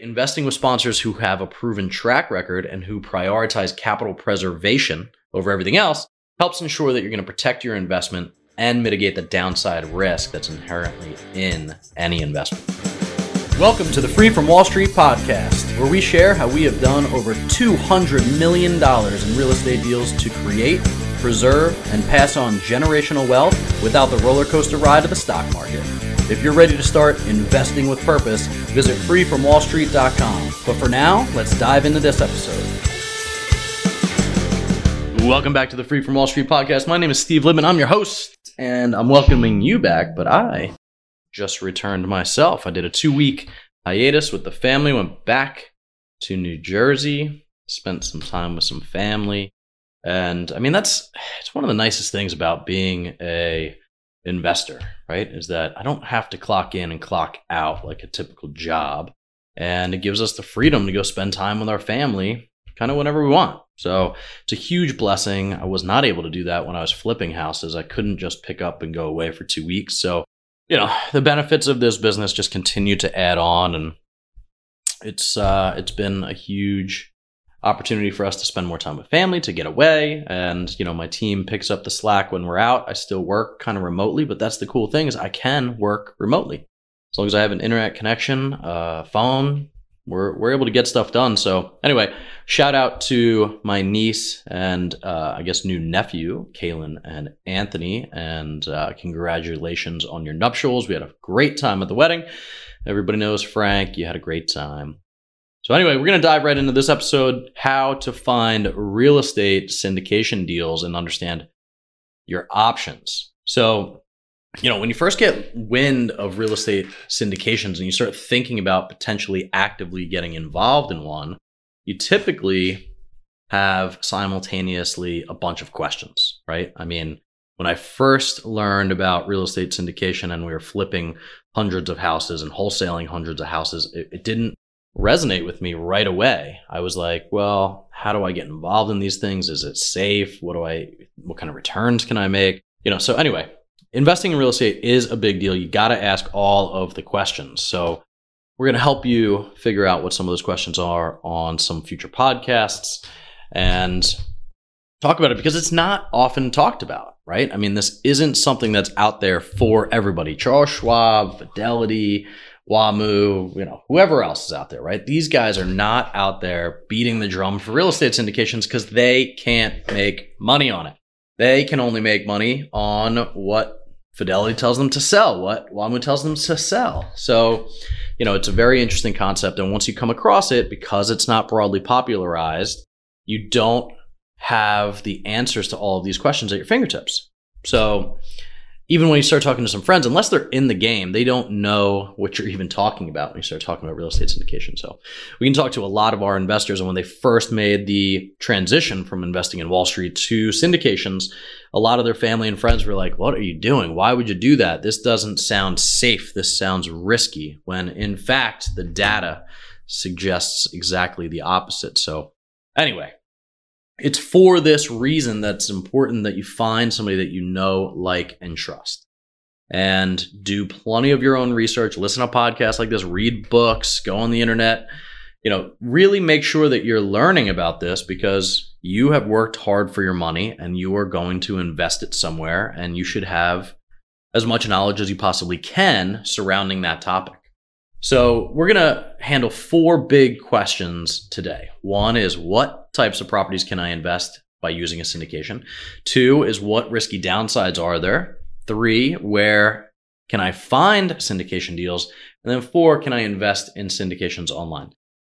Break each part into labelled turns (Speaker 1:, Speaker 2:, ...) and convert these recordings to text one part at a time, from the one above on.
Speaker 1: Investing with sponsors who have a proven track record and who prioritize capital preservation over everything else helps ensure that you're going to protect your investment and mitigate the downside risk that's inherently in any investment. Welcome to the Free from Wall Street podcast, where we share how we have done over $200 million in real estate deals to create, preserve, and pass on generational wealth without the roller coaster ride of the stock market. If you're ready to start investing with purpose, visit freefromwallstreet.com. But for now, let's dive into this episode. Welcome back to the Free from Wall Street podcast. My name is Steve Libman. I'm your host, and I'm welcoming you back, but I just returned myself. I did a 2-week hiatus with the family, went back to New Jersey, spent some time with some family. And I mean, it's one of the nicest things about being a investor, right? Is that I don't have to clock in and clock out like a typical job. And it gives us the freedom to go spend time with our family kind of whenever we want. So it's a huge blessing. I was not able to do that when I was flipping houses. I couldn't just pick up and go away for 2 weeks. So, the benefits of this business just continue to add on. And it's been a huge opportunity for us to spend more time with family, to get away. And, my team picks up the slack when we're out. I still work kind of remotely, but that's the cool thing is I can work remotely. As long as I have an internet connection, phone, we're able to get stuff done. So anyway, shout out to my niece and new nephew, Kaylin and Anthony, and congratulations on your nuptials. We had a great time at the wedding. Everybody knows Frank, you had a great time. So anyway, we're going to dive right into this episode, how to find real estate syndication deals and understand your options. So, when you first get wind of real estate syndications and you start thinking about potentially actively getting involved in one, you typically have simultaneously a bunch of questions, right? I mean, when I first learned about real estate syndication and we were flipping hundreds of houses and wholesaling hundreds of houses, it didn't resonate with me right away. I was like, well, how do I get involved in these things? Is it safe? What kind of returns can I make? So anyway, investing in real estate is a big deal. You got to ask all of the questions. So we're going to help you figure out what some of those questions are on some future podcasts and talk about it because it's not often talked about, right? I mean, this isn't something that's out there for everybody. Charles Schwab, Fidelity, WAMU, whoever else is out there, right? These guys are not out there beating the drum for real estate syndications because they can't make money on it. They can only make money on what Fidelity tells them to sell, what WAMU tells them to sell. So, it's a very interesting concept. And once you come across it, because it's not broadly popularized, you don't have the answers to all of these questions at your fingertips. So even when you start talking to some friends, unless they're in the game, they don't know what you're even talking about when you start talking about real estate syndication. So we can talk to a lot of our investors, and when they first made the transition from investing in Wall Street to syndications, a lot of their family and friends were like, what are you doing? Why would you do that? This doesn't sound safe. This sounds risky, when in fact, the data suggests exactly the opposite. So anyway, it's for this reason that's important that you find somebody that you know, like, and trust. And do plenty of your own research, listen to podcasts like this, read books, go on the internet. Really make sure that you're learning about this because you have worked hard for your money and you are going to invest it somewhere, and you should have as much knowledge as you possibly can surrounding that topic. So we're going to handle 4 big questions today. 1 is, what types of properties can I invest by using a syndication? 2 is, what risky downsides are there? 3, where can I find syndication deals? And then 4, can I invest in syndications online?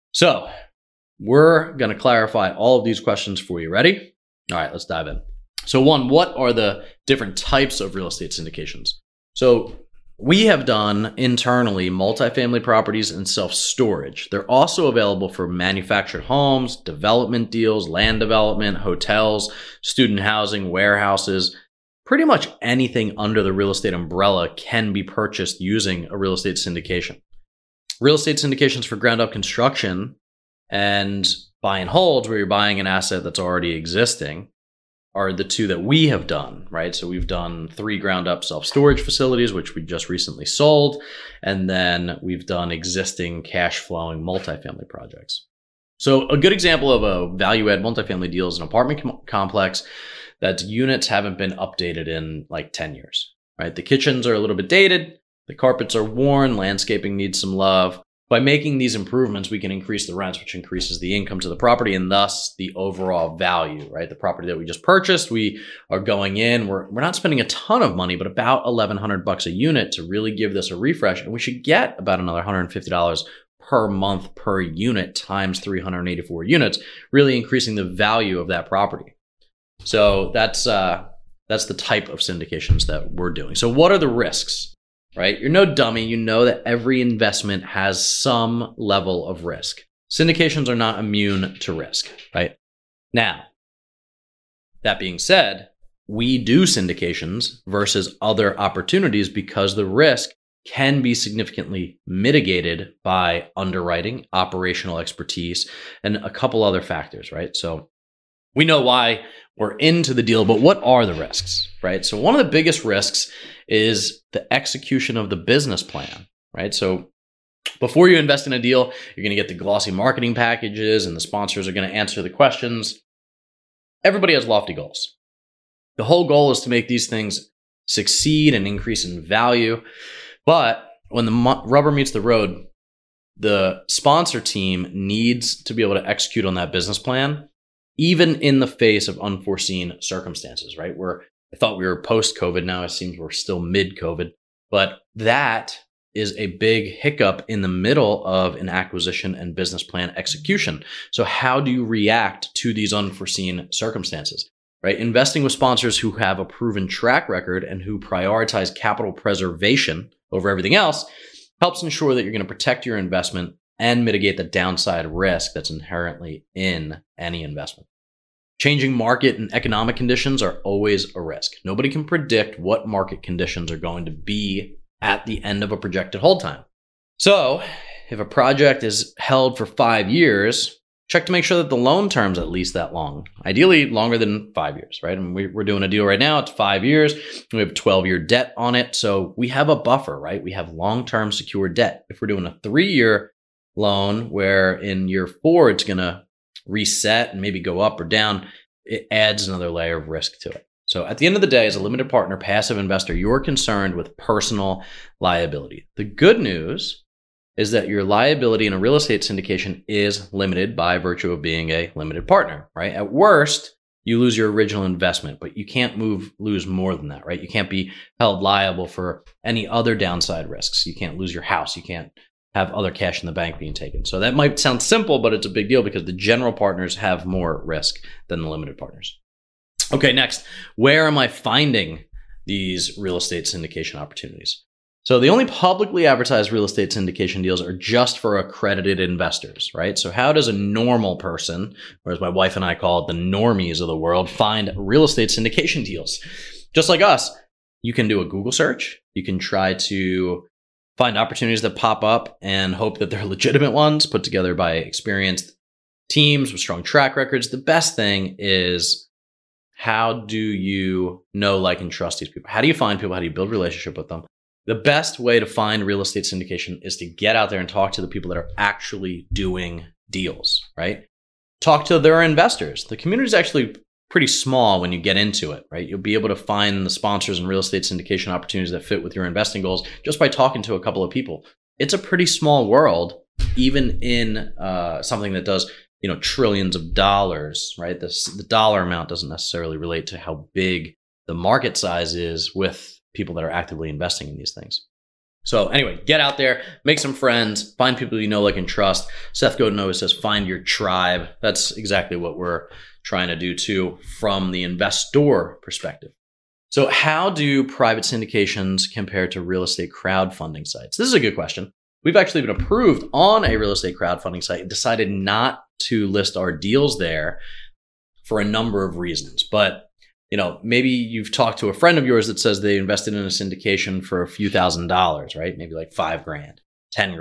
Speaker 1: So we're going to clarify all of these questions for you. Ready? All right, let's dive in. So 1, what are the different types of real estate syndications? So we have done internally multifamily properties and self-storage. They're also available for manufactured homes, development deals, land development, hotels, student housing, warehouses. Pretty much anything under the real estate umbrella can be purchased using a real estate syndication. Real estate syndications for ground up construction and buy and holds, where you're buying an asset that's already existing, are the two that we have done, right? So we've done 3 ground up self-storage facilities, which we just recently sold. And then we've done existing cash flowing multifamily projects. So a good example of a value add multifamily deal is an apartment complex that units haven't been updated in like 10 years, right? The kitchens are a little bit dated. The carpets are worn. Landscaping needs some love. By making these improvements, we can increase the rents, which increases the income to the property and thus the overall value, right? The property that we just purchased, we are going in, we're not spending a ton of money, but about $1,100 a unit to really give this a refresh. And we should get about another $150 per month per unit times 384 units, really increasing the value of that property. So that's the type of syndications that we're doing. So what are the risks? Right? You're no dummy. You know that every investment has some level of risk. Syndications are not immune to risk, right? Now, that being said, we do syndications versus other opportunities because the risk can be significantly mitigated by underwriting, operational expertise, and a couple other factors, right? So we know why we're into the deal, but what are the risks, right? So one of the biggest risks is the execution of the business plan, right? So before you invest in a deal, you're going to get the glossy marketing packages and the sponsors are going to answer the questions. Everybody has lofty goals. The whole goal is to make these things succeed and increase in value. But when the rubber meets the road, the sponsor team needs to be able to execute on that business plan, even in the face of unforeseen circumstances, right? I thought we were post-COVID. Now it seems we're still mid-COVID. But that is a big hiccup in the middle of an acquisition and business plan execution. So how do you react to these unforeseen circumstances, right? Investing with sponsors who have a proven track record and who prioritize capital preservation over everything else helps ensure that you're going to protect your investment and mitigate the downside risk that's inherently in any investment. Changing market and economic conditions are always a risk. Nobody can predict what market conditions are going to be at the end of a projected hold time. So if a project is held for 5 years, check to make sure that the loan term's at least that long. Ideally longer than 5 years, right? And we're doing a deal right now. It's 5 years. We have 12-year debt on it. So we have a buffer, right? We have long-term secured debt. If we're doing a 3-year loan where in year 4, it's going to reset and maybe go up or down, it adds another layer of risk to it. So at the end of the day, as a limited partner, passive investor, you're concerned with personal liability. The good news is that your liability in a real estate syndication is limited by virtue of being a limited partner, right? At worst, you lose your original investment, but you can't lose more than that, right? You can't be held liable for any other downside risks. You can't lose your house. You can't have other cash in the bank being taken. So that might sound simple, but it's a big deal because the general partners have more risk than the limited partners. Okay, next, where am I finding these real estate syndication opportunities? So the only publicly advertised real estate syndication deals are just for accredited investors, right? So how does a normal person, or as my wife and I call it, the normies of the world, find real estate syndication deals? Just like us, you can do a Google search. You can try to find opportunities that pop up and hope that they're legitimate ones put together by experienced teams with strong track records. The best thing is, how do you know, like, and trust these people? How do you find people? How do you build a relationship with them? The best way to find real estate syndication is to get out there and talk to the people that are actually doing deals, right? Talk to their investors. The community is actually pretty small when you get into it, right? You'll be able to find the sponsors and real estate syndication opportunities that fit with your investing goals just by talking to a couple of people. It's a pretty small world, even in something that does, trillions of dollars, right? The dollar amount doesn't necessarily relate to how big the market size is with people that are actively investing in these things. So anyway, get out there, make some friends, find people you know, like, and trust. Seth Godin always says, find your tribe. That's exactly what we're trying to do too from the investor perspective. So how do private syndications compare to real estate crowdfunding sites? This is a good question. We've actually been approved on a real estate crowdfunding site and decided not to list our deals there for a number of reasons. But maybe you've talked to a friend of yours that says they invested in a syndication for a few $1,000s, right? Maybe like $5,000, $10,000.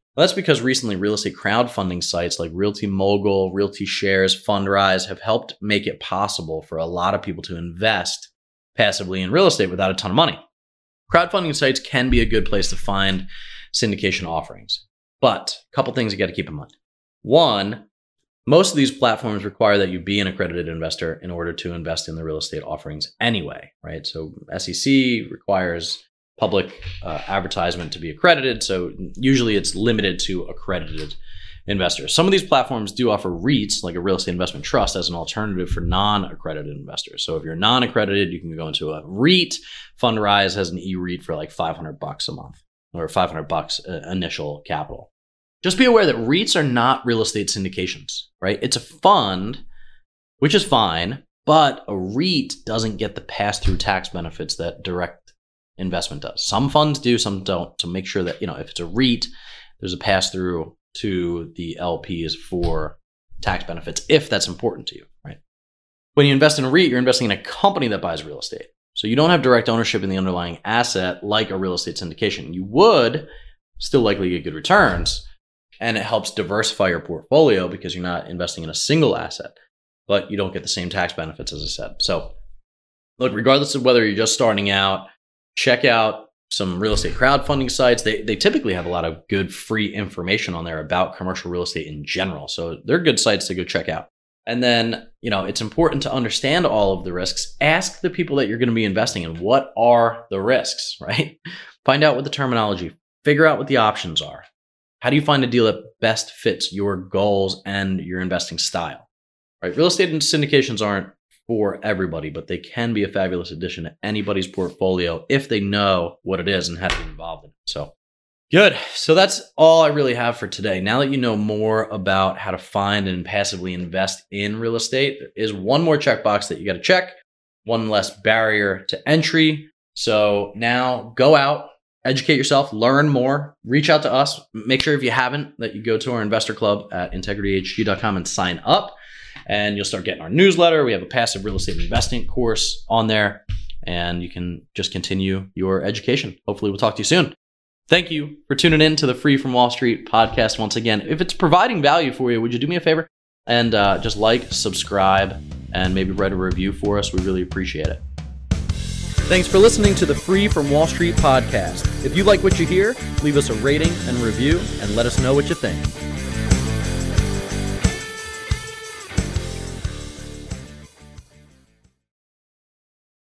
Speaker 1: Well, that's because recently real estate crowdfunding sites like Realty Mogul, Realty Shares, Fundrise have helped make it possible for a lot of people to invest passively in real estate without a ton of money. Crowdfunding sites can be a good place to find syndication offerings, but a couple things you got to keep in mind. One, most of these platforms require that you be an accredited investor in order to invest in the real estate offerings anyway, right? So SEC requires public advertisement to be accredited. So usually it's limited to accredited investors. Some of these platforms do offer REITs, like a real estate investment trust, as an alternative for non-accredited investors. So if you're non-accredited, you can go into a REIT. Fundrise has an e-REIT for like $500 a month, or $500 initial capital. Just be aware that REITs are not real estate syndications, right? It's a fund, which is fine, but a REIT doesn't get the pass-through tax benefits that direct investment does. Some funds do, some don't, to make sure that, if it's a REIT, there's a pass-through to the LPs for tax benefits, if that's important to you, right? When you invest in a REIT, you're investing in a company that buys real estate. So you don't have direct ownership in the underlying asset like a real estate syndication. You would still likely get good returns, and it helps diversify your portfolio because you're not investing in a single asset, but you don't get the same tax benefits, as I said. So look, regardless of whether you're just starting out, check out some real estate crowdfunding sites. They typically have a lot of good free information on there about commercial real estate in general. So they're good sites to go check out. And then, it's important to understand all of the risks. Ask the people that you're going to be investing in, what are the risks, right? Find out what the terminology, figure out what the options are. How do you find a deal that best fits your goals and your investing style, right? Real estate and syndications aren't for everybody, but they can be a fabulous addition to anybody's portfolio if they know what it is and how to get involved in it. So good. So that's all I really have for today. Now that you know more about how to find and passively invest in real estate, there is one more checkbox that you got to check, one less barrier to entry. So now go out, educate yourself, learn more, reach out to us. Make sure if you haven't that you go to our investor club at integrityhg.com and sign up, and you'll start getting our newsletter. We have a passive real estate investing course on there, and you can just continue your education. Hopefully we'll talk to you soon. Thank you for tuning in to the Free from Wall Street podcast once again. If it's providing value for you, would you do me a favor and just like, subscribe, and maybe write a review for us? We really appreciate it. Thanks for listening to the Free from Wall Street podcast. If you like what you hear, leave us a rating and review and let us know what you think.